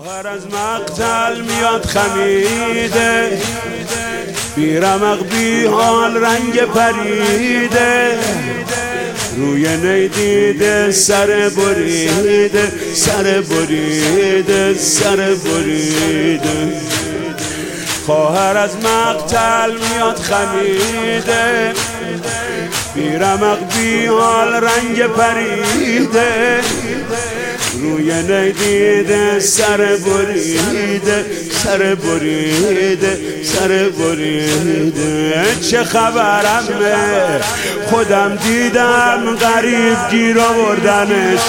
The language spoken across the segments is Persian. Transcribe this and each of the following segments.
خواهر از مقتل میاد خمیده، بی رمق بی حال رنگ پریده، روی نیدیده سر بریده، سر بریده، سر بریده. خواهر از مقتل میاد خمیده، بی رمق بی حال رنگ پریده، روی نیدیده سر بریده، سر بریده، سر بریده. چه خبرمه خودم دیدم غریب گیر آوردنش،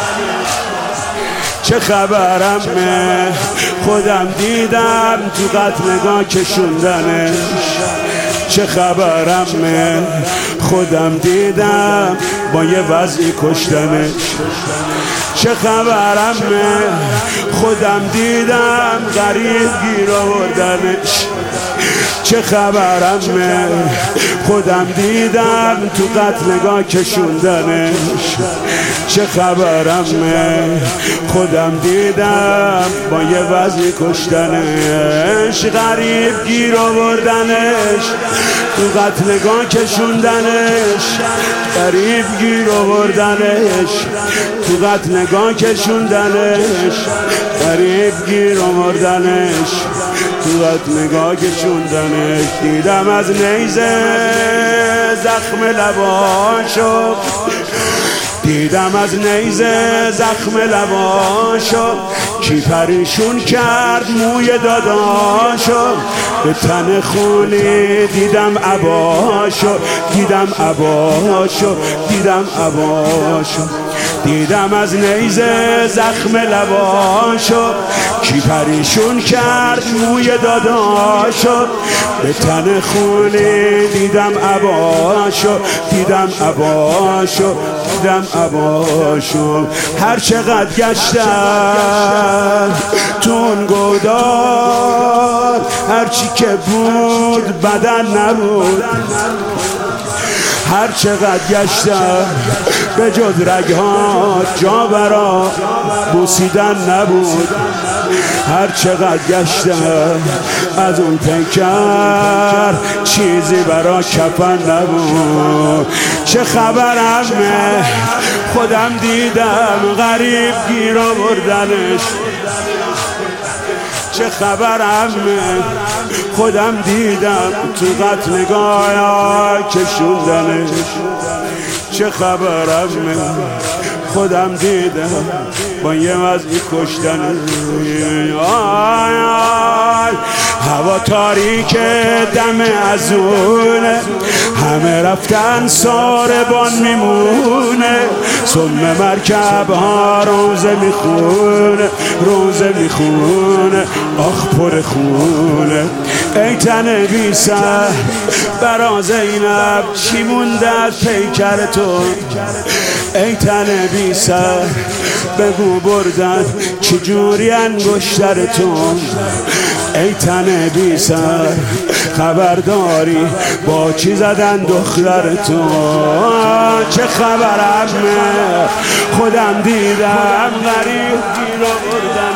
چه خبرمه خودم دیدم تو قتلگاه کشوندنش، چه خبرمه خودم دیدم با یه وضعی کشتنش، چه خبرمه خودم دیدم غریب گیر آوردنش، چه خبرمه خودم دیدم تو قتلگاه کشوندنش، چه خبرمه خودم دیدم با یه وضعی کشتنش، غریب گیر آوردنش تو قتلگاه کشوندنش، غریب گیر آوردنش تو قتلگاه کشوندنش، غریب گیر آوردنش تو قتلگاه کشوندنش. دیدم از نیزه زخم لباشو، دیدم از نیزه زخم لباشو، کی پریشون کرد موی داداشو، به تن خونی دیدم عباشو، دیدم عباشو، دیدم عباشو. دیدم از نیزه زخم لباشو، کی پریشون کرد موی داداشو، به تن خونی دیدم عباشو، دیدم عباشو، دیدم عباشو. هر چقدر گشتم تو اون گودار، هرچی که بود بدن نبود، هر چقدر گشتم به جز رگها جا برا بوسیدن نبود، هر چقدر گشتم از اون پیکر چیزی برا کفن نبود. چه خبرمه خودم دیدم غریب گیر آوردنش، چه خبرمه خودم دیدم تو قتلگاه کشوندنش، چه خبرمه خودم دیدم با یه وضعی کشتنش. هوا تاریک دم ازونه، همه رفتن ساربان میمونه، سم مرکب ها روزه میخونه، روزه میخونه، آخ پر خونه. ای تن بی سر برا زینب چی مونده از پیکر تو، ای تن بی سر بگو بردن چجوری انگشتر تو، ای تن بی سر خبرداری با چی زدن دختر تو. چه خبرمه خودم دیدم غریب گیر آوردن